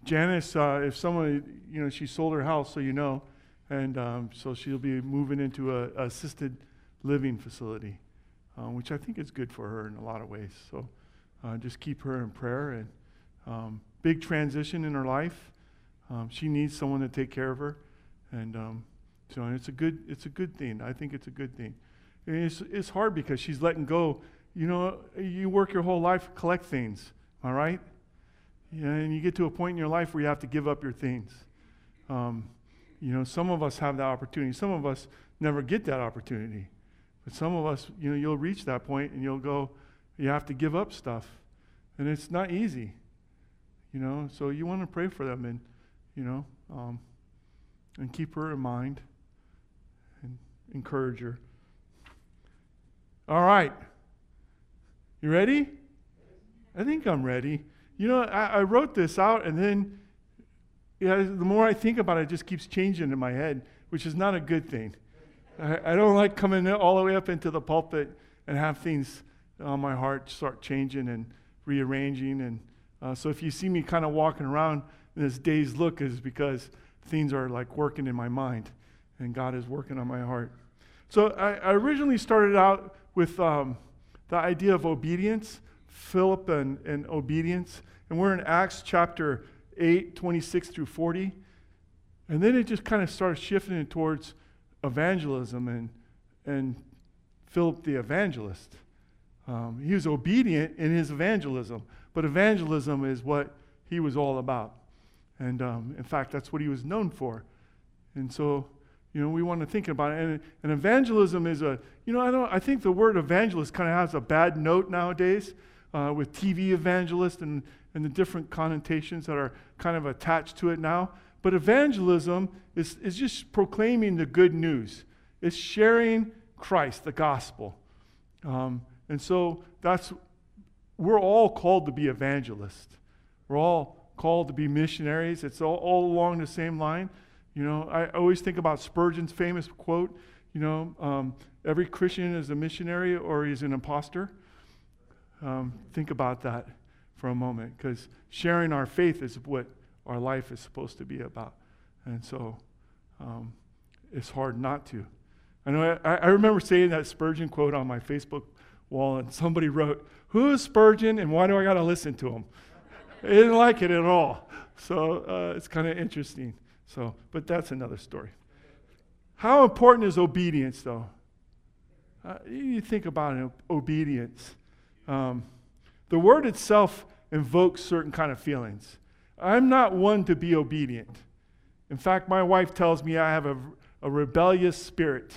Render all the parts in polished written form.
Janice, if someone, she sold her house, so and so she'll be moving into a assisted living facility, which I think is good for her in a lot of ways. So just keep her in prayer. And big transition in her life. She needs someone to take care of her, and so it's a good thing. I think it's a good thing. And it's hard because she's letting go. You work your whole life to collect things, all right? Yeah, and you get to a point in your life where you have to give up your things. Some of us have that opportunity. Some of us never get that opportunity. But some of us, you'll reach that point and you'll go, you have to give up stuff. And it's not easy. So you want to pray for them and keep her in mind and encourage her. All right. You ready? I think I'm ready. I wrote this out, and then the more I think about it, it just keeps changing in my head, which is not a good thing. I don't like coming all the way up into the pulpit and have things on my heart start changing and rearranging. And so if you see me kind of walking around in this dazed look, is because things are like working in my mind, and God is working on my heart. So I originally started out with the idea of obedience, Philip and obedience. And we're in Acts chapter 8, 26 through 40. And then it just kind of started shifting towards evangelism and Philip the evangelist. He was obedient in his evangelism, but evangelism is what he was all about. And in fact, that's what he was known for. And so, we want to think about it. And evangelism is I think the word evangelist kind of has a bad note nowadays. With TV evangelist and the different connotations that are kind of attached to it now. But evangelism is just proclaiming the good news. It's sharing Christ, the gospel. And so we're all called to be evangelists. We're all called to be missionaries. It's all along the same line. I always think about Spurgeon's famous quote, every Christian is a missionary or he's an imposter. Think about that for a moment, because sharing our faith is what our life is supposed to be about. And so it's hard not to. I remember saying that Spurgeon quote on my Facebook wall, and somebody wrote, "Who is Spurgeon and why do I got to listen to him?" I didn't like it at all. So it's kind of interesting. But that's another story. How important is obedience, though? You think about it, obedience. The word itself invokes certain kind of feelings. I'm not one to be obedient. In fact, my wife tells me I have a rebellious spirit.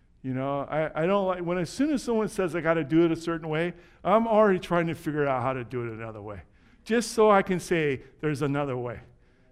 I don't like when as soon as someone says I got to do it a certain way, I'm already trying to figure out how to do it another way, just so I can say there's another way.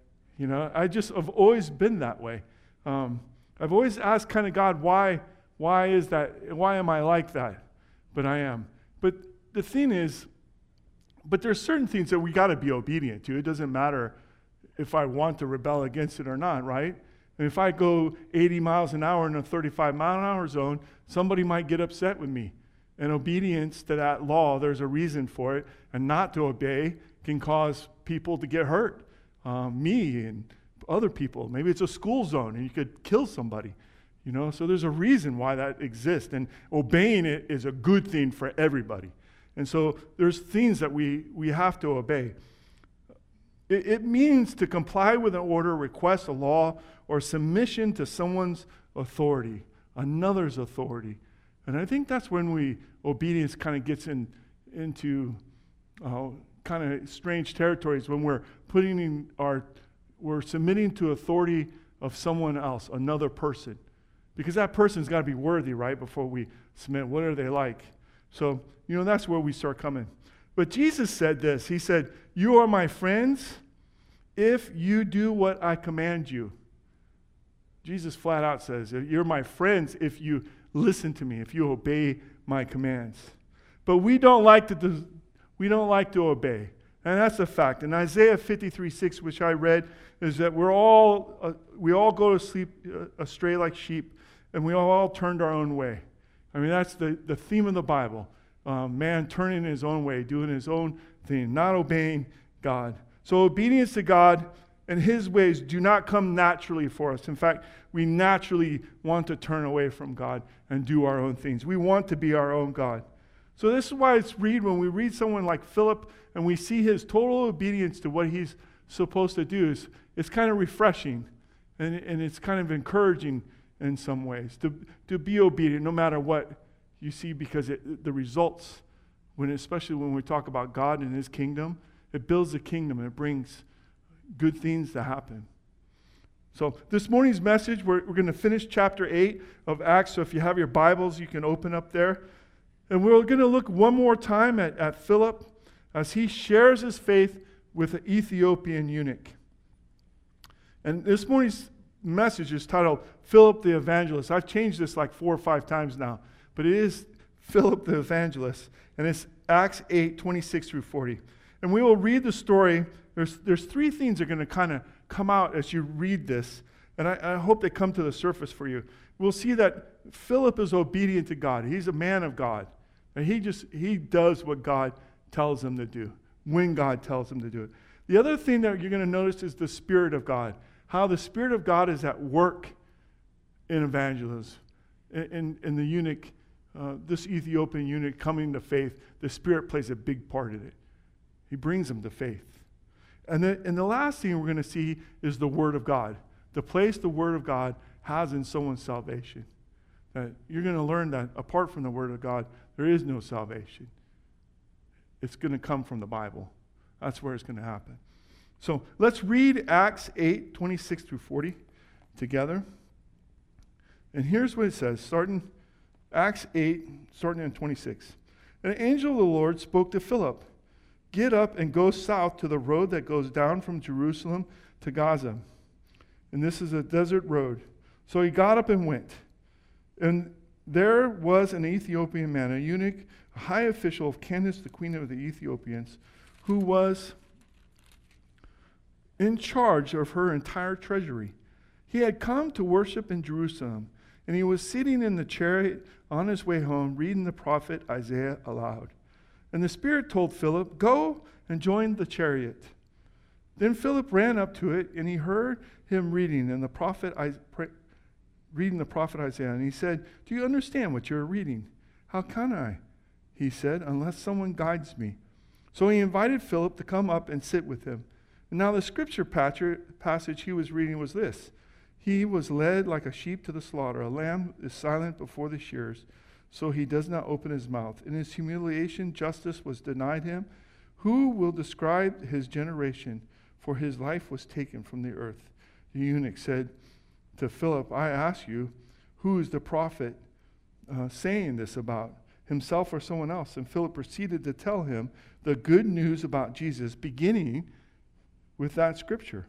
I've always been that way. I've always asked kind of God, why is that? Why am I like that? But I am. But the thing is, there's certain things that we got to be obedient to. It doesn't matter if I want to rebel against it or not, right? And if I go 80 miles an hour in a 35-mile-an-hour zone, somebody might get upset with me. And obedience to that law, there's a reason for it, and not to obey can cause people to get hurt. Me and other people. Maybe it's a school zone, and you could kill somebody. So there's a reason why that exists, and obeying it is a good thing for everybody. And so there's things that we have to obey. It means to comply with an order, request, a law, or submission to someone's authority, another's authority. And I think that's when obedience kind of gets into kind of strange territories, when we're submitting to authority of someone else, another person. Because that person's got to be worthy, right, before we submit. What are they like? So, that's where we start coming. But Jesus said this. He said, "You are my friends if you do what I command you." Jesus flat out says, "You're my friends if you listen to me, if you obey my commands." But we don't like to obey. And that's a fact. In Isaiah 53:6, which I read, is that we all go to sleep astray like sheep, and we all turned our own way. I mean, that's the theme of the Bible. Man turning his own way, doing his own thing, not obeying God. So obedience to God and his ways do not come naturally for us. In fact, we naturally want to turn away from God and do our own things. We want to be our own God. So this is why when we read someone like Philip and we see his total obedience to what he's supposed to do, it's kind of refreshing and it's kind of encouraging in some ways to be obedient no matter what you see, because the results, especially when we talk about God and his kingdom, it builds the kingdom and it brings good things to happen. So this morning's message, we're going to finish chapter 8 of Acts. So if you have your Bibles, you can open up there. And we're going to look one more time at Philip as he shares his faith with an Ethiopian eunuch. And this morning's message is titled Philip the Evangelist. I've changed this like 4 or 5 times now, but it is Philip the Evangelist. And it's Acts 8, 26 through 40. And we will read the story. There's 3 things that are going to kind of come out as you read this. And I hope they come to the surface for you. We'll see that Philip is obedient to God. He's a man of God. And he does what God tells him to do, when God tells him to do it. The other thing that you're going to notice is the Spirit of God. How the Spirit of God is at work in evangelism. In the eunuch, this Ethiopian eunuch coming to faith, the Spirit plays a big part in it. He brings him to faith. And the last thing we're going to see is the Word of God. The place the Word of God has in someone's salvation. That you're going to learn that apart from the Word of God, there is no salvation. It's going to come from the Bible. That's where it's going to happen. So let's read Acts 8, 26 through 40 together. And here's what it says, Acts 8, starting in 26. An angel of the Lord spoke to Philip, "Get up and go south to the road that goes down from Jerusalem to Gaza. And this is a desert road." So he got up and went. And there was an Ethiopian man, a eunuch, a high official of Candace, the queen of the Ethiopians, who was in charge of her entire treasury. He had come to worship in Jerusalem, and he was sitting in the chariot on his way home, reading the prophet Isaiah aloud. And the Spirit told Philip, "Go and join the chariot." Then Philip ran up to it, and he heard him reading the prophet Isaiah. And he said, "Do you understand what you're reading?" "How can I?" he said, "unless someone guides me." So he invited Philip to come up and sit with him. And now the scripture passage he was reading was this: "He was led like a sheep to the slaughter. A lamb is silent before the shearers, so he does not open his mouth. In his humiliation, justice was denied him. Who will describe his generation? For his life was taken from the earth." The eunuch said to Philip, "I ask you, who is the prophet saying this about, himself or someone else?" And Philip proceeded to tell him the good news about Jesus, beginning with that scripture.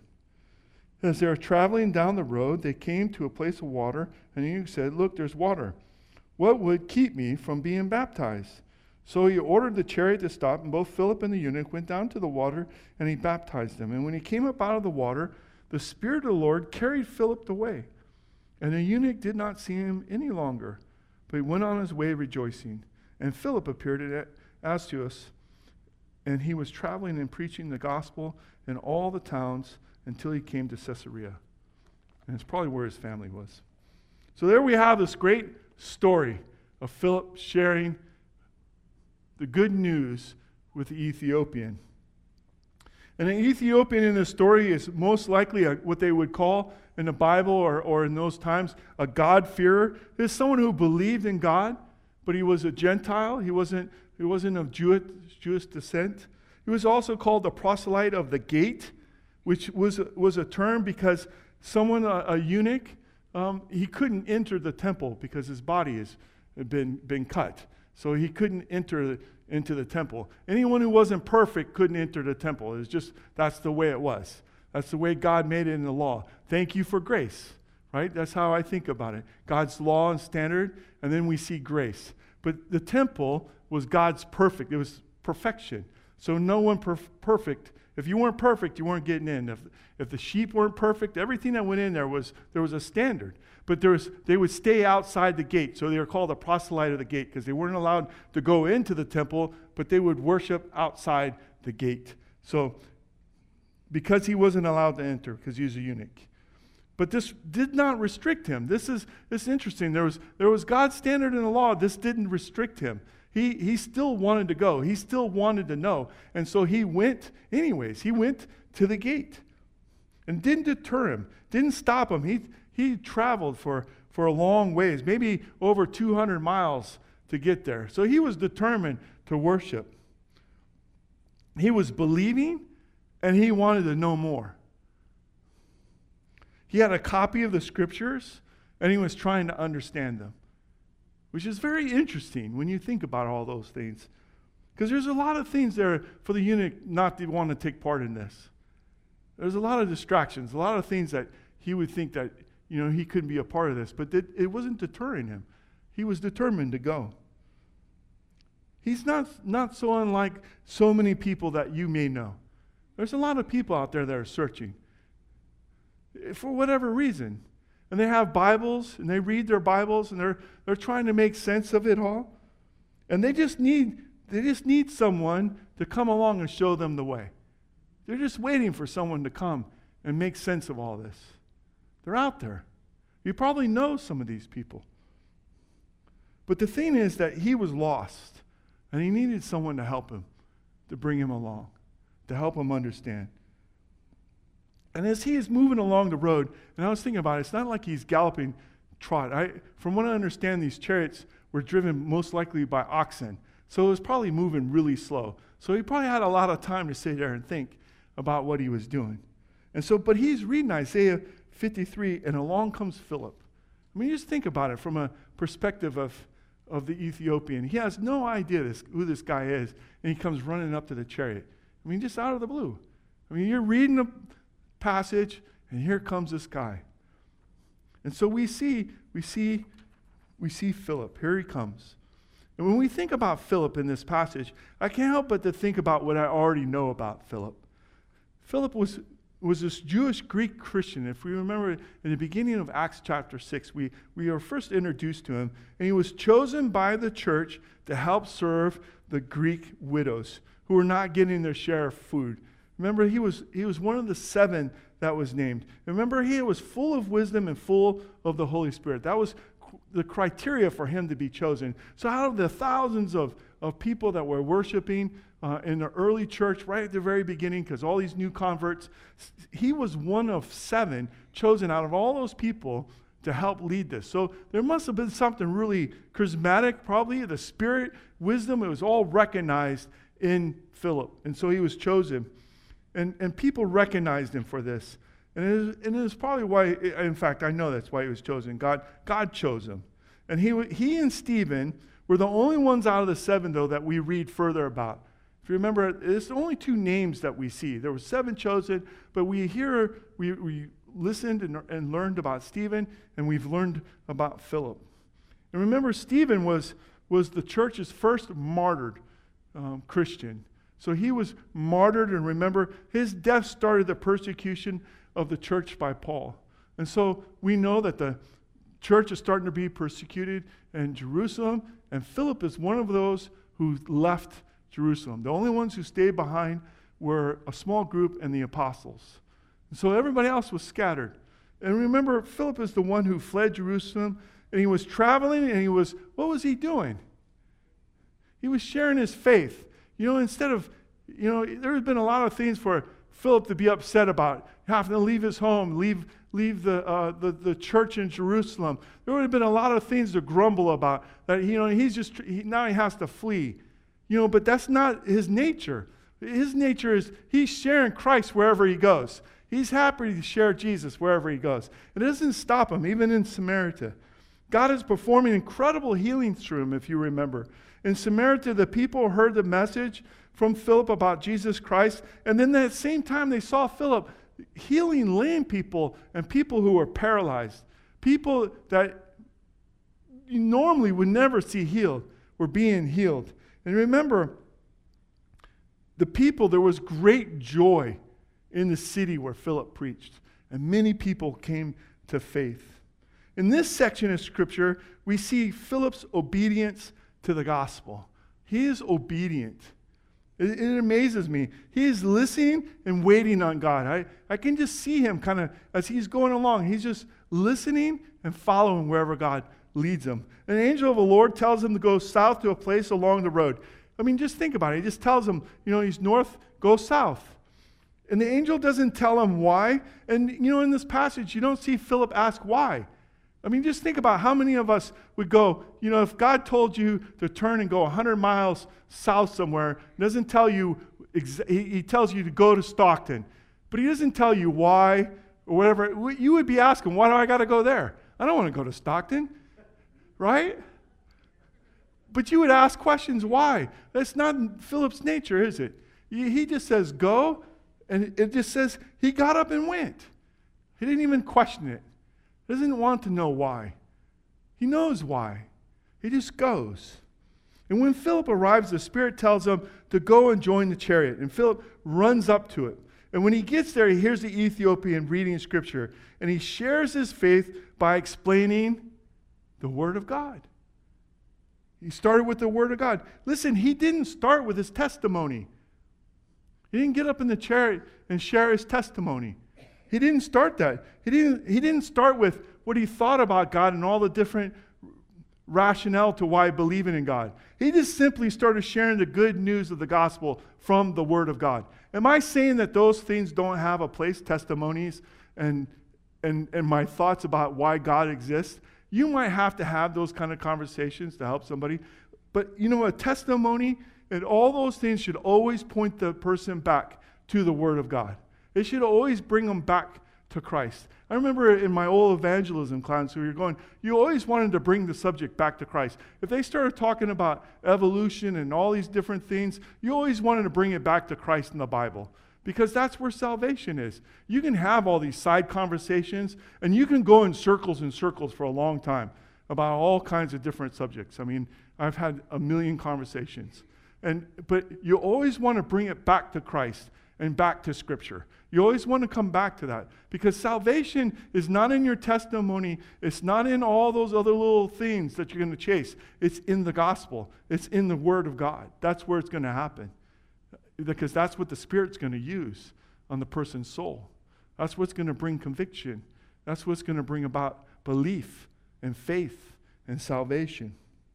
As they were traveling down the road, they came to a place of water, and the eunuch said, "Look, there's water. What would keep me from being baptized?" So he ordered the chariot to stop, and both Philip and the eunuch went down to the water, and he baptized them. And when he came up out of the water, the Spirit of the Lord carried Philip away. And the eunuch did not see him any longer, but he went on his way rejoicing. And Philip appeared at Azotus, and he was traveling and preaching the gospel in all the towns until he came to Caesarea. And it's probably where his family was. So there we have this great story of Philip sharing the good news with the Ethiopian. And an Ethiopian in this story is most likely what they would call in the Bible or in those times a God-fearer. This is someone who believed in God, but he was a Gentile. He wasn't of Jewish descent. He was also called the proselyte of the gate, which was a term because someone, a eunuch, he couldn't enter the temple because his body had been cut. So he couldn't enter into the temple. Anyone who wasn't perfect couldn't enter the temple. It was just, that's the way it was. That's the way God made it in the law. Thank you for grace, right? That's how I think about it. God's law and standard, and then we see grace. But the temple was God's perfect. It was perfection. So no one perfect. If you weren't perfect, you weren't getting in. If the sheep weren't perfect, everything that went in there was a standard. But they would stay outside the gate. So they were called a proselyte of the gate because they weren't allowed to go into the temple, but they would worship outside the gate. So because he wasn't allowed to enter because he was a eunuch. But this did not restrict him. This is interesting. There was God's standard in the law. This didn't restrict him. He still wanted to go. He still wanted to know. And so he went anyways. He went to the gate. And didn't deter him. Didn't stop him. He traveled for a long ways, maybe over 200 miles to get there. So he was determined to worship. He was believing, and he wanted to know more. He had a copy of the scriptures, and he was trying to understand them, which is very interesting when you think about all those things. Because there's a lot of things there for the eunuch not to want to take part in this. There's a lot of distractions, a lot of things that he would think that, he couldn't be a part of this. But it wasn't deterring him. He was determined to go. He's not so unlike so many people that you may know. There's a lot of people out there that are searching for whatever reason. And they have Bibles, and they read their Bibles, and they're trying to make sense of it all. And they just need someone to come along and show them the way. They're just waiting for someone to come and make sense of all this. They're out there. You probably know some of these people. But the thing is that he was lost, and he needed someone to help him, to bring him along, to help him understand. And as he is moving along the road, and I was thinking about it, it's not like he's galloping trot. From what I understand, these chariots were driven most likely by oxen. So it was probably moving really slow. So he probably had a lot of time to sit there and think about what he was doing. And so, but he's reading Isaiah 53, and along comes Philip. I mean, just think about it from a perspective of the Ethiopian. He has no idea who this guy is, and he comes running up to the chariot. I mean, just out of the blue. I mean, you're reading a passage, and here comes this guy. And so we see Philip. Here he comes. And when we think about Philip in this passage, I can't help but to think about what I already know about Philip. Philip was this Jewish Greek Christian. If we remember in the beginning of Acts chapter 6, we are first introduced to him, and he was chosen by the church to help serve the Greek widows who were not getting their share of food. Remember, he was one of the 7 that was named. Remember, he was full of wisdom and full of the Holy Spirit. That was the criteria for him to be chosen. So out of the thousands of people that were worshiping in the early church right at the very beginning, because all these new converts, he was one of 7 chosen out of all those people to help lead this. So there must have been something really charismatic, probably the Spirit, wisdom. It was all recognized in Philip. And so he was chosen. And people recognized him for this. And it is probably why, in fact, I know that's why he was chosen. God chose him. And he and Stephen were the only ones out of the 7, though, that we read further about. If you remember, it's only 2 names that we see. There were 7 chosen, but we listened and learned about Stephen, and we've learned about Philip. And remember, Stephen was the church's first martyred Christian. So he was martyred, and remember, his death started the persecution of the church by Paul. And so we know that the church is starting to be persecuted in Jerusalem, and Philip is one of those who left Jerusalem. The only ones who stayed behind were a small group and the apostles. And so everybody else was scattered. And remember, Philip is the one who fled Jerusalem, and he was traveling, and what was he doing? He was sharing his faith. Instead of, there has been a lot of things for Philip to be upset about, having to leave his home, leave the church in Jerusalem. There would have been a lot of things to grumble about, that, now he has to flee. But that's not his nature. His nature is he's sharing Christ wherever he goes. He's happy to share Jesus wherever he goes. It doesn't stop him, even in Samaria. God is performing incredible healings through him, if you remember. In Samaria, the people heard the message from Philip about Jesus Christ, and then at the same time they saw Philip healing lame people and people who were paralyzed. People that you normally would never see healed were being healed. And remember, there was great joy in the city where Philip preached, and many people came to faith. In this section of Scripture, we see Philip's obedience to the gospel. He is obedient. It amazes me. He is listening and waiting on God. I can just see him kind of, as he's going along, he's just listening and following wherever God leads him. And the angel of the Lord tells him to go south to a place along the road. I mean, just think about it. He just tells him, he's north, go south. And the angel doesn't tell him why. And, in this passage, you don't see Philip ask why. I mean, just think about how many of us would go, if God told you to turn and go 100 miles south somewhere, he doesn't tell you, he tells you to go to Stockton, but he doesn't tell you why or whatever. You would be asking, why do I got to go there? I don't want to go to Stockton, right? But you would ask questions, why? That's not Philip's nature, is it? He just says, go, and it just says he got up and went. He didn't even question it. He doesn't want to know why. He knows why. He just goes. And when Philip arrives, the Spirit tells him to go and join the chariot. And Philip runs up to it. And when he gets there, he hears the Ethiopian reading Scripture. And he shares his faith by explaining the Word of God. He started with the Word of God. Listen, he didn't start with his testimony. He didn't get up in the chariot and share his testimony. He didn't start that. He didn't start with what he thought about God and all the different rationale to why believing in God. He just simply started sharing the good news of the gospel from the Word of God. Am I saying that those things don't have a place, testimonies and my thoughts about why God exists? You might have to have those kind of conversations to help somebody. But a testimony and all those things should always point the person back to the Word of God. It should always bring them back to Christ. I remember in my old evangelism class where you always wanted to bring the subject back to Christ. If they started talking about evolution and all these different things, you always wanted to bring it back to Christ in the Bible. Because that's where salvation is. You can have all these side conversations, and you can go in circles and circles for a long time about all kinds of different subjects. I mean, I've had a million conversations. But you always want to bring it back to Christ and back to Scripture. You always want to come back to that. Because salvation is not in your testimony. It's not in all those other little things that you're going to chase. It's in the gospel. It's in the Word of God. That's where it's going to happen. Because that's what the Spirit's going to use on the person's soul. That's what's going to bring conviction. That's what's going to bring about belief and faith and salvation.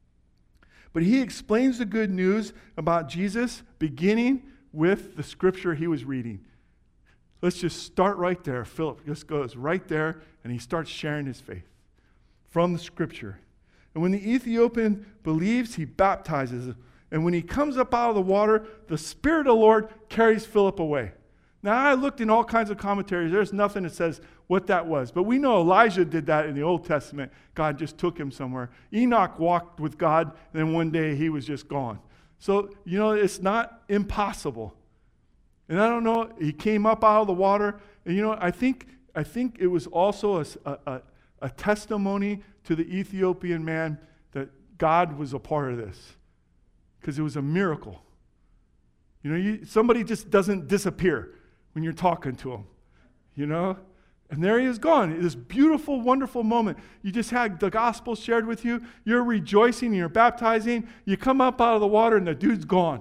But he explains the good news about Jesus beginning with the Scripture he was reading. Let's just start right there. Philip just goes right there and he starts sharing his faith from the Scripture. And when the Ethiopian believes, he baptizes. And when he comes up out of the water, the Spirit of the Lord carries Philip away. Now, I looked in all kinds of commentaries. There's nothing that says what that was. But we know Elijah did that in the Old Testament. God just took him somewhere. Enoch walked with God, and then one day he was just gone. So, it's not impossible. And I don't know, he came up out of the water. And, I think it was also a testimony to the Ethiopian man that God was a part of this. Because it was a miracle. Somebody just doesn't disappear when you're talking to them, And there he is gone. This beautiful, wonderful moment. You just had the gospel shared with you. You're rejoicing, you're baptizing. You come up out of the water and the dude's gone.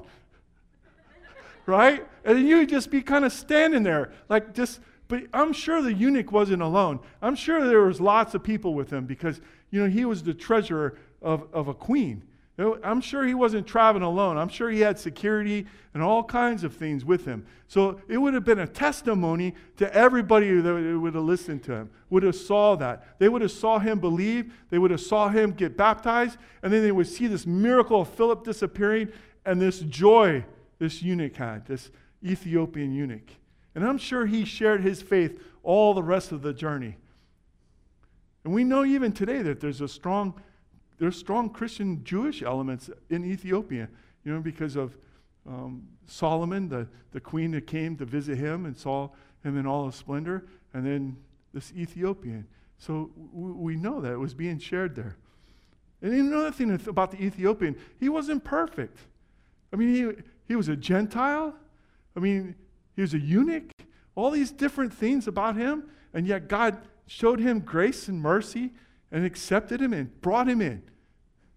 Right? And then you just be kind of standing there but I'm sure the eunuch wasn't alone. I'm sure there was lots of people with him because, he was the treasurer of a queen. I'm sure he wasn't traveling alone. I'm sure he had security and all kinds of things with him. So it would have been a testimony to everybody that would have listened to him, would have saw that. They would have saw him believe. They would have saw him get baptized. And then they would see this miracle of Philip disappearing and this joy this eunuch had, this Ethiopian eunuch. And I'm sure he shared his faith all the rest of the journey. And we know even today that there's strong Christian Jewish elements in Ethiopia, because of Solomon, the queen that came to visit him and saw him in all his splendor, and then this Ethiopian. So we know that it was being shared there. And another thing about the Ethiopian, he wasn't perfect. I mean, he was a Gentile. I mean, he was a eunuch. All these different things about him, and yet God showed him grace and mercy and accepted him and brought him in.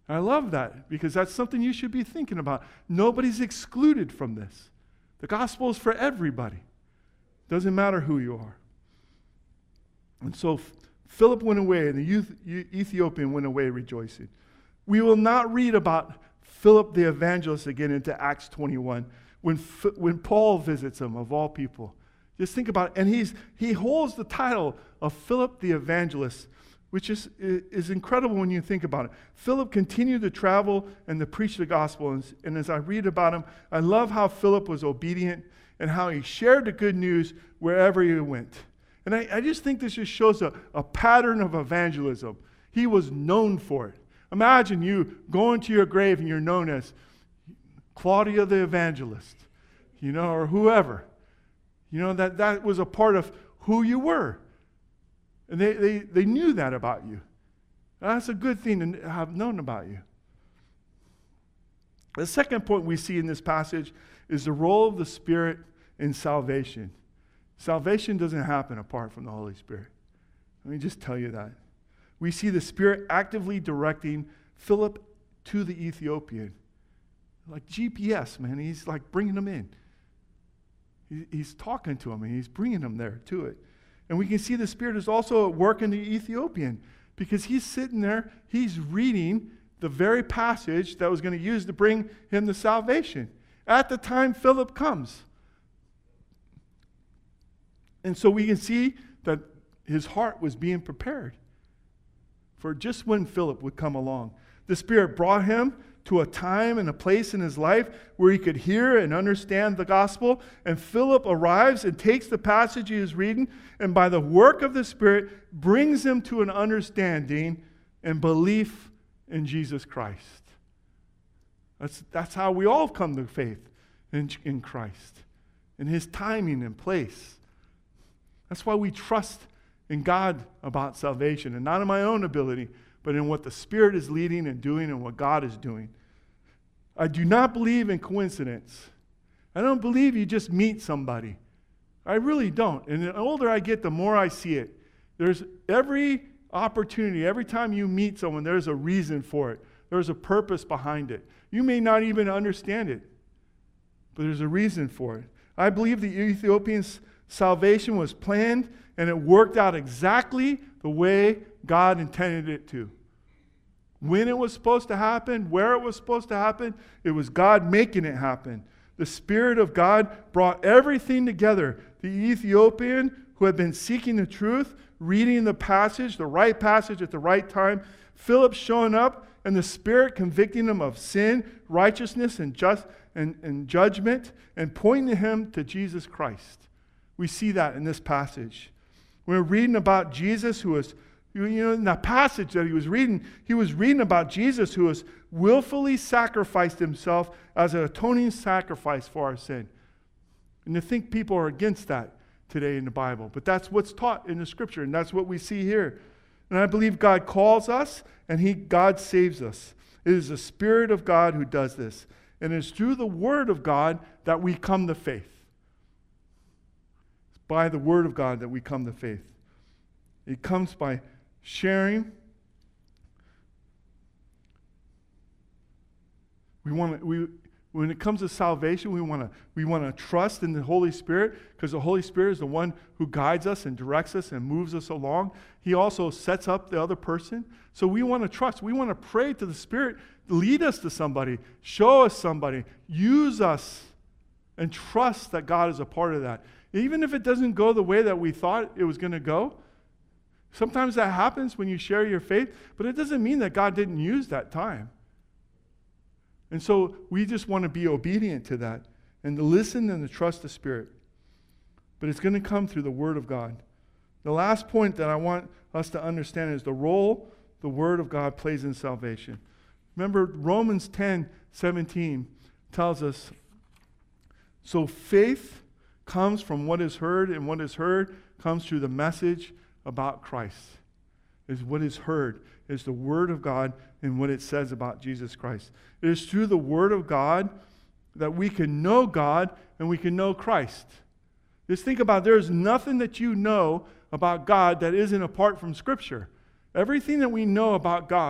I love that because that's something you should be thinking about. Nobody's excluded from this. The gospel is for everybody. Doesn't matter who you are. And so Philip went away, and the Ethiopian went away rejoicing. We will not read about Philip the evangelist again into Acts 21 when Paul visits him, of all people. Just think about it. And he holds the title of Philip the evangelist, which is incredible when you think about it. Philip continued to travel and to preach the gospel. And as I read about him, I love how Philip was obedient and how he shared the good news wherever he went. And I just think this just shows a pattern of evangelism. He was known for it. Imagine you going to your grave and you're known as Claudia the evangelist, or whoever. That was a part of who you were. And they knew that about you. That's a good thing to have known about you. The second point we see in this passage is the role of the Spirit in salvation. Salvation doesn't happen apart from the Holy Spirit. Let me just tell you that. We see the Spirit actively directing Philip to the Ethiopian. Like GPS, man. He's like bringing him in. He's talking to him and he's bringing him there to it. And we can see the Spirit is also at work in the Ethiopian because he's sitting there, he's reading the very passage that was going to use to bring him to salvation at the time Philip comes. And so we can see that his heart was being prepared for just when Philip would come along. The Spirit brought him to a time and a place in his life where he could hear and understand the gospel. And Philip arrives and takes the passage he is reading, and by the work of the Spirit, brings him to an understanding and belief in Jesus Christ. That's how we all come to faith in Christ, in his timing and place. That's why we trust in God about salvation, and not in my own ability, but in what the Spirit is leading and doing and what God is doing. I do not believe in coincidence. I don't believe you just meet somebody. I really don't. And the older I get, the more I see it. There's every opportunity, every time you meet someone, there's a reason for it. There's a purpose behind it. You may not even understand it, but there's a reason for it. I believe the Ethiopian's salvation was planned, and it worked out exactly the way God intended it to. When it was supposed to happen, where it was supposed to happen, it was God making it happen. The Spirit of God brought everything together. The Ethiopian who had been seeking the truth, reading the passage, the right passage at the right time, Philip showing up, and the Spirit convicting him of sin, righteousness, and judgment, and pointing him to Jesus Christ. We see that in this passage. We're reading about Jesus who was, in that passage that he was reading about Jesus who has willfully sacrificed himself as an atoning sacrifice for our sin. And to think people are against that today in the Bible. But that's what's taught in the Scripture, and that's what we see here. And I believe God calls us, and God saves us. It is the Spirit of God who does this. And it's through the Word of God that we come to faith. It's by the Word of God that we come to faith. It comes by sharing. When it comes to salvation, we want to trust in the Holy Spirit, because the Holy Spirit is the one who guides us and directs us and moves us along. He also sets up the other person. So we want to trust. We want to pray to the Spirit, lead us to somebody, show us somebody, use us, and trust that God is a part of that. Even if it doesn't go the way that we thought it was going to go. Sometimes that happens when you share your faith, but it doesn't mean that God didn't use that time. And so we just want to be obedient to that and to listen and to trust the Spirit. But it's going to come through the Word of God. The last point that I want us to understand is the role the Word of God plays in salvation. Remember, Romans 10:17 tells us, so faith comes from what is heard, and what is heard comes through the message about Christ. Is what is heard is the Word of God and what it says about Jesus Christ. It is through the Word of God that we can know God and we can know Christ. Just think about it. There's nothing that you know about God that isn't apart from Scripture. Everything that we know about God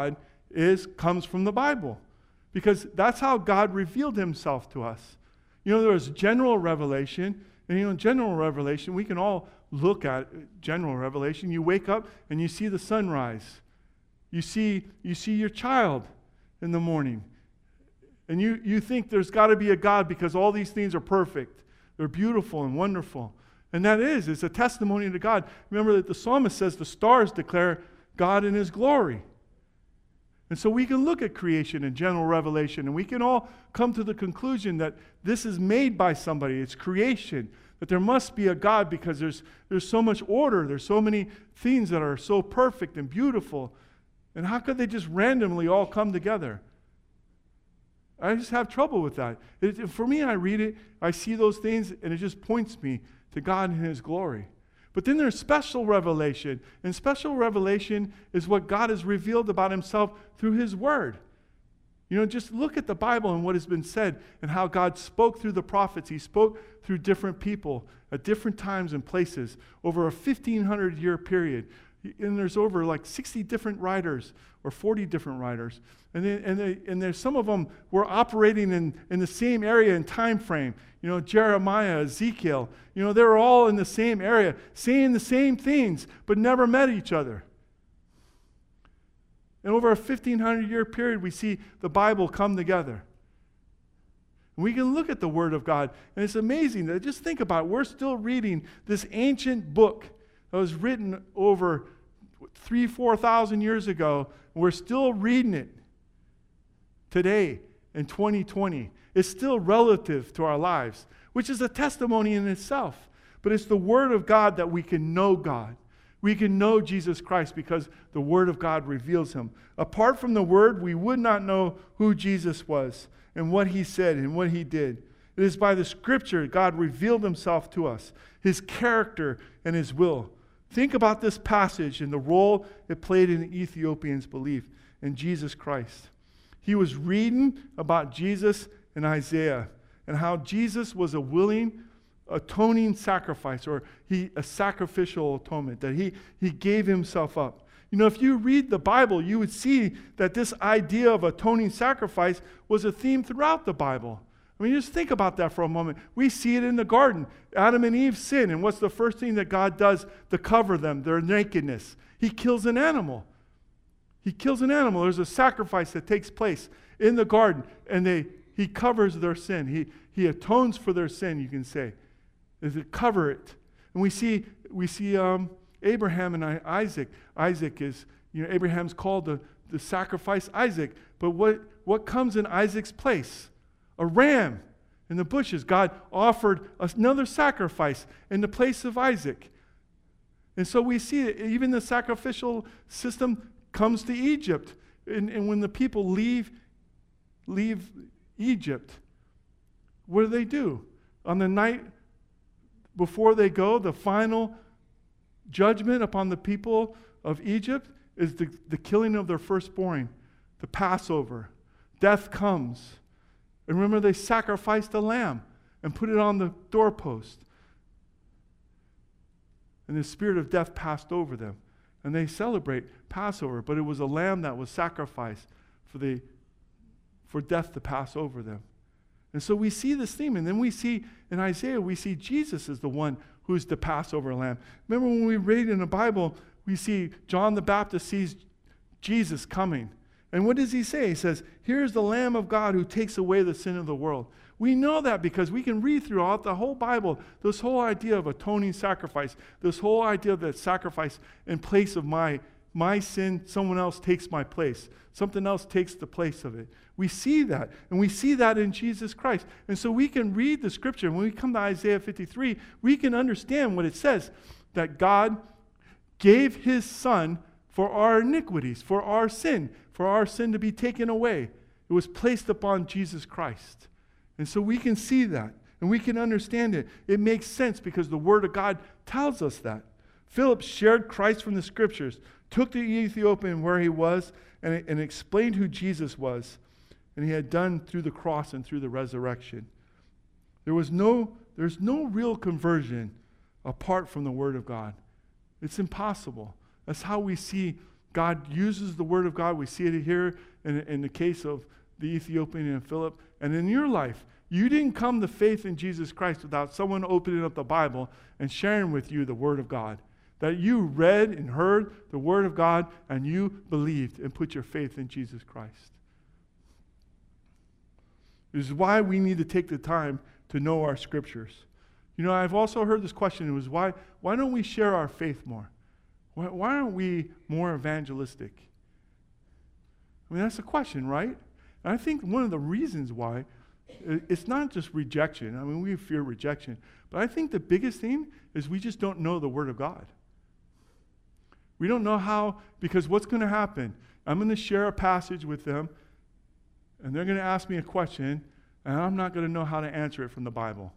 comes from the Bible. Because that's how God revealed himself to us. There was general revelation. And general revelation, we can all look at general revelation. You wake up and you see the sunrise. You see your child in the morning. And you think there's got to be a God because all these things are perfect. They're beautiful and wonderful. And it's a testimony to God. Remember that the psalmist says the stars declare God in his glory. And so we can look at creation and general revelation, and we can all come to the conclusion that this is made by somebody. It's creation. That there must be a God because there's so much order. There's so many things that are so perfect and beautiful. And how could they just randomly all come together? I just have trouble with that. For me, I read it, I see those things, and it just points me to God and his glory. But then there's special revelation. And special revelation is what God has revealed about himself through his word. Just look at the Bible and what has been said and how God spoke through the prophets. He spoke through different people at different times and places over a 1,500-year period. And there's over like 60 different writers or 40 different writers. And there's some of them were operating in the same area and time frame. Jeremiah, Ezekiel, they were all in the same area, saying the same things, but never met each other. And over a 1,500-year period, we see the Bible come together. And we can look at the Word of God, and it's amazing that just think about it. We're still reading this ancient book that was written over 3,000-4,000 years ago, and we're still reading it today in 2020. It's still relative to our lives, which is a testimony in itself. But it's the Word of God that we can know God. We can know Jesus Christ because the Word of God reveals him. Apart from the Word, we would not know who Jesus was and what he said and what he did. It is by the Scripture God revealed himself to us, his character and his will. Think about this passage and the role it played in the Ethiopian's belief in Jesus Christ. He was reading about Jesus in Isaiah and how Jesus was a willing, atoning sacrifice, or a sacrificial atonement, that he gave himself up. If you read the Bible, you would see that this idea of atoning sacrifice was a theme throughout the Bible. Just think about that for a moment. We see it in the garden. Adam and Eve sin, and what's the first thing that God does to cover them, their nakedness? He kills an animal. He kills an animal. There's a sacrifice that takes place in the garden, and he covers their sin. He atones for their sin, you can say. To cover it. And we see Abraham and Isaac. Isaac is, Abraham's called to sacrifice Isaac. But what comes in Isaac's place? A ram in the bushes. God offered another sacrifice in the place of Isaac. And so we see it, even the sacrificial system comes to Egypt. And when the people leave Egypt, what do? On the night before they go, the final judgment upon the people of Egypt is the killing of their firstborn, the Passover. Death comes. And remember, they sacrificed a lamb and put it on the doorpost. And the spirit of death passed over them. And they celebrate Passover, but it was a lamb that was sacrificed for death to pass over them. And so we see this theme, and then we see in Isaiah, we see Jesus as the one who is the Passover lamb. Remember when we read in the Bible, we see John the Baptist sees Jesus coming. And what does he say? He says, "Here's the Lamb of God who takes away the sin of the world." We know that because we can read throughout the whole Bible this whole idea of atoning sacrifice, this whole idea of that sacrifice in place of my sin, someone else takes my place. Something else takes the place of it. We see that, and we see that in Jesus Christ. And so we can read the Scripture. When we come to Isaiah 53, we can understand what it says, that God gave his Son for our iniquities, for our sin to be taken away. It was placed upon Jesus Christ. And so we can see that, and we can understand it. It makes sense because the Word of God tells us that. Philip shared Christ from the Scriptures, took the Ethiopian where he was, and explained who Jesus was, and he had done through the cross and through the resurrection. There's no real conversion apart from the Word of God. It's impossible. That's how we see God uses the Word of God. We see it here in the case of the Ethiopian and Philip. And in your life, you didn't come to faith in Jesus Christ without someone opening up the Bible and sharing with you the Word of God. That you read and heard the Word of God and you believed and put your faith in Jesus Christ. This is why we need to take the time to know our Scriptures. You know, I've also heard this question. It was, why don't we share our faith more? Why aren't we more evangelistic? I mean, that's a question, right? And I think one of the reasons why, it's not just rejection. I mean, we fear rejection. But I think the biggest thing is we just don't know the Word of God. We don't know how, because what's going to happen? I'm going to share a passage with them, and they're going to ask me a question, and I'm not going to know how to answer it from the Bible.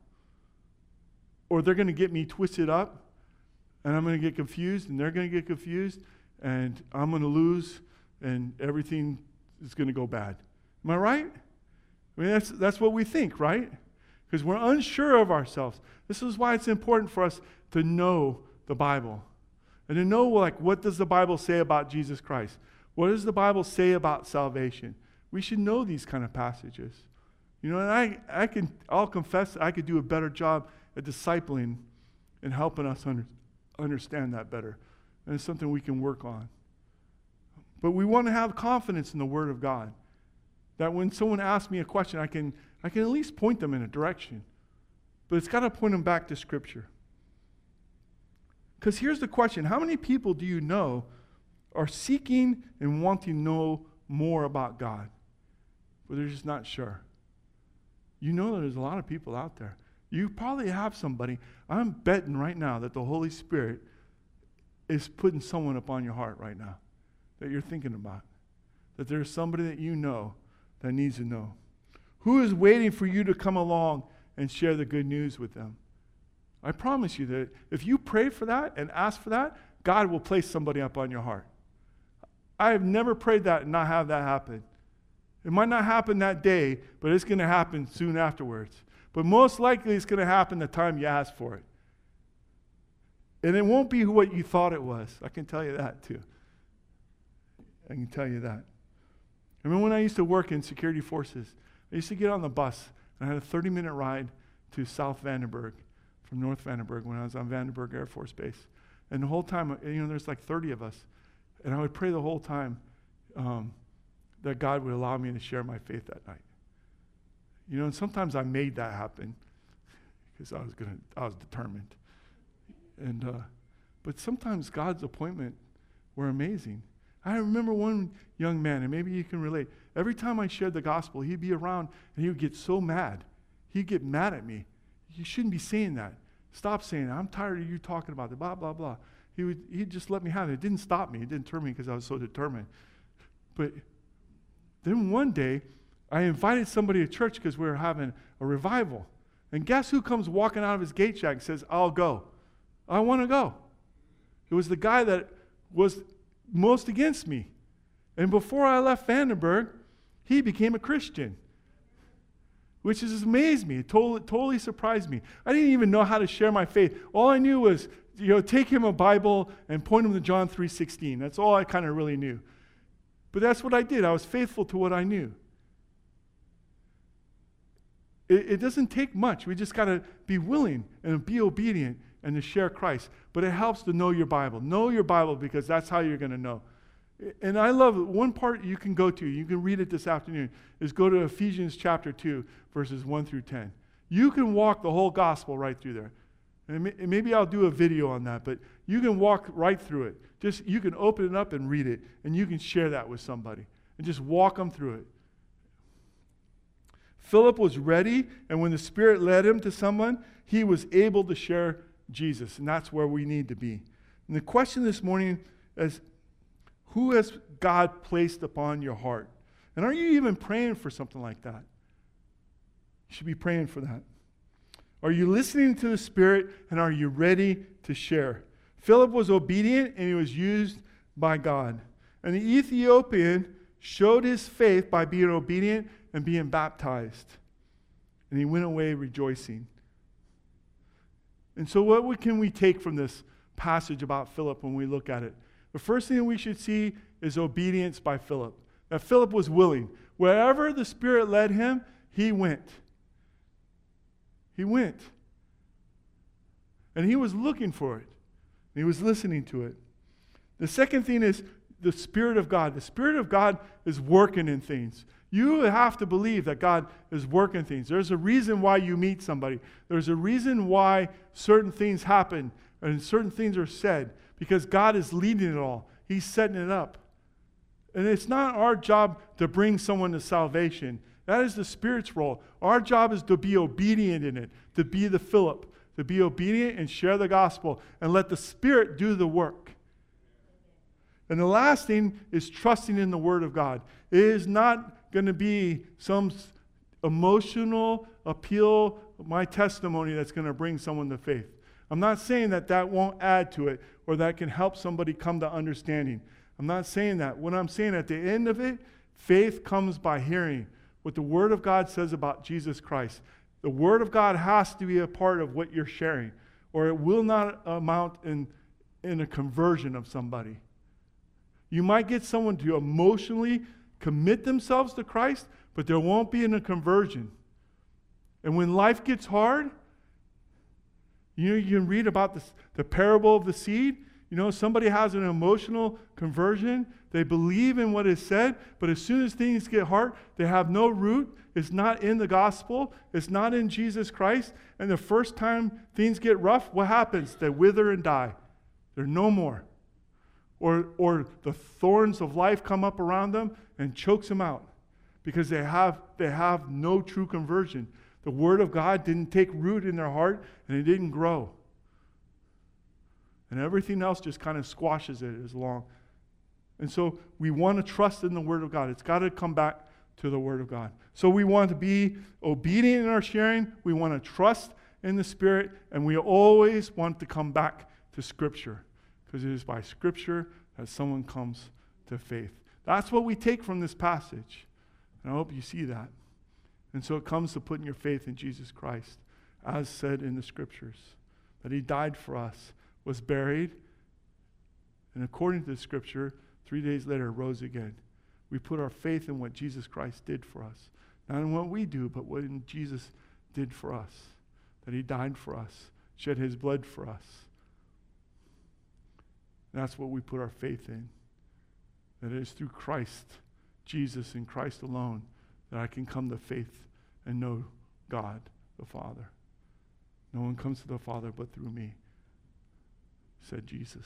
Or they're going to get me twisted up, and I'm going to get confused, and they're going to get confused, and I'm going to lose, and everything is going to go bad. Am I right? I mean, that's what we think, right? Because we're unsure of ourselves. This is why it's important for us to know the Bible. And to know, like, what does the Bible say about Jesus Christ? What does the Bible say about salvation? We should know these kind of passages. You know, and I'll confess I could do a better job at discipling and helping us understand that better. And it's something we can work on. But we want to have confidence in the Word of God. That when someone asks me a question, I can at least point them in a direction. But it's got to point them back to Scripture. Because here's the question. How many people do you know are seeking and wanting to know more about God, but they're just not sure? You know there's a lot of people out there. You probably have somebody. I'm betting right now that the Holy Spirit is putting someone upon your heart right now that you're thinking about. That there's somebody that you know that needs to know. Who is waiting for you to come along and share the good news with them? I promise you that if you pray for that and ask for that, God will place somebody up on your heart. I have never prayed that and not have that happen. It might not happen that day, but it's going to happen soon afterwards. But most likely it's going to happen the time you ask for it. And it won't be what you thought it was. I can tell you that too. I can tell you that. I remember when I used to work in security forces, I used to get on the bus and I had a 30-minute ride to South Vandenberg from North Vandenberg when I was on Vandenberg Air Force Base. And the whole time, you know, there's like 30 of us. And I would pray the whole time that God would allow me to share my faith that night. You know, and sometimes I made that happen because I was determined. And but sometimes God's appointment were amazing. I remember one young man, and maybe you can relate. Every time I shared the gospel, he'd be around and he would get so mad. He'd get mad at me. You shouldn't be saying that. Stop saying that. I'm tired of you talking about it, blah, blah, blah. He'd just let me have it. It didn't stop me. It didn't turn me because I was so determined. But then one day, I invited somebody to church because we were having a revival. And guess who comes walking out of his gate shack and says, I'll go. I want to go. It was the guy that was most against me. And before I left Vandenberg, he became a Christian, which has amazed me. It totally surprised me. I didn't even know how to share my faith. All I knew was, take him a Bible and point him to John 3:16. That's all I kind of really knew. But that's what I did. I was faithful to what I knew. It doesn't take much. We just got to be willing and be obedient and to share Christ. But it helps to know your Bible. Know your Bible because that's how you're going to know. And I love one part you can go to, you can read it this afternoon, is go to Ephesians chapter 2, verses 1 through 10. You can walk the whole gospel right through there. And maybe I'll do a video on that, but you can walk right through it. Just you can open it up and read it, and you can share that with somebody. And just walk them through it. Philip was ready, and when the Spirit led him to someone, he was able to share Jesus, and that's where we need to be. And the question this morning is, who has God placed upon your heart? And are you even praying for something like that? You should be praying for that. Are you listening to the Spirit, and are you ready to share? Philip was obedient, and he was used by God. And the Ethiopian showed his faith by being obedient and being baptized. And he went away rejoicing. And so what can we take from this passage about Philip when we look at it? The first thing we should see is obedience by Philip. That Philip was willing. Wherever the Spirit led him, he went. He went. And he was looking for it. He was listening to it. The second thing is the Spirit of God. The Spirit of God is working in things. You have to believe that God is working things. There's a reason why you meet somebody. There's a reason why certain things happen and certain things are said, because God is leading it all. He's setting it up. And it's not our job to bring someone to salvation. That is the Spirit's role. Our job is to be obedient in it, to be the Philip, to be obedient and share the gospel and let the Spirit do the work. And the last thing is trusting in the Word of God. It is not going to be some emotional appeal, my testimony, that's going to bring someone to faith. I'm not saying that that won't add to it or that can help somebody come to understanding. I'm not saying that. What I'm saying, at the end of it, faith comes by hearing what the Word of God says about Jesus Christ. The Word of God has to be a part of what you're sharing, or it will not amount in a conversion of somebody. You might get someone to emotionally commit themselves to Christ, but there won't be a conversion. And when life gets hard, you can read about the parable of the seed. Somebody has an emotional conversion. They believe in what is said, but as soon as things get hard, they have no root. It's not in the gospel. It's not in Jesus Christ. And the first time things get rough, what happens? They wither and die. They're no more. Or the thorns of life come up around them and chokes them out because they have no true conversion. The Word of God didn't take root in their heart, and it didn't grow. And everything else just kind of squashes it as long. And so we want to trust in the Word of God. It's got to come back to the Word of God. So we want to be obedient in our sharing. We want to trust in the Spirit. And we always want to come back to Scripture, because it is by Scripture that someone comes to faith. That's what we take from this passage. And I hope you see that. And so it comes to putting your faith in Jesus Christ, as said in the Scriptures, that He died for us, was buried, and according to the Scripture, 3 days later rose again. We put our faith in what Jesus Christ did for us. Not in what we do, but what Jesus did for us. That He died for us, shed His blood for us. That's what we put our faith in. That it is through Christ, Jesus and Christ alone, that I can come to faith and know God the Father. No one comes to the Father but through me, said Jesus.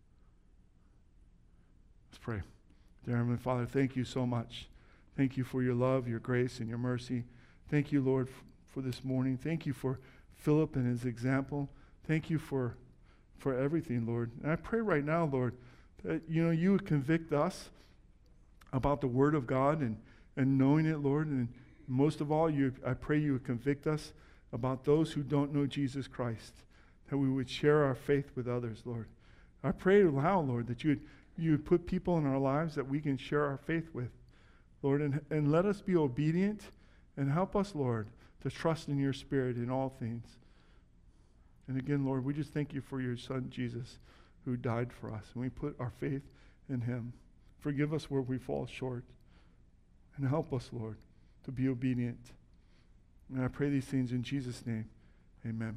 Let's pray. Dear Heavenly Father, thank you so much. Thank you for your love, your grace, and your mercy. Thank you, Lord, for this morning. Thank you for Philip and his example. Thank you for everything, Lord. And I pray right now, Lord, that you would convict us about the Word of God and knowing it, Lord. And most of all, I pray you would convict us about those who don't know Jesus Christ, that we would share our faith with others, Lord. I pray now, Lord, that you would put people in our lives that we can share our faith with, Lord, and let us be obedient, and help us, Lord, to trust in your Spirit in all things. And again, Lord, we just thank you for your Son, Jesus, who died for us, and we put our faith in him. Forgive us where we fall short, and help us, Lord, to be obedient. And I pray these things in Jesus' name. Amen.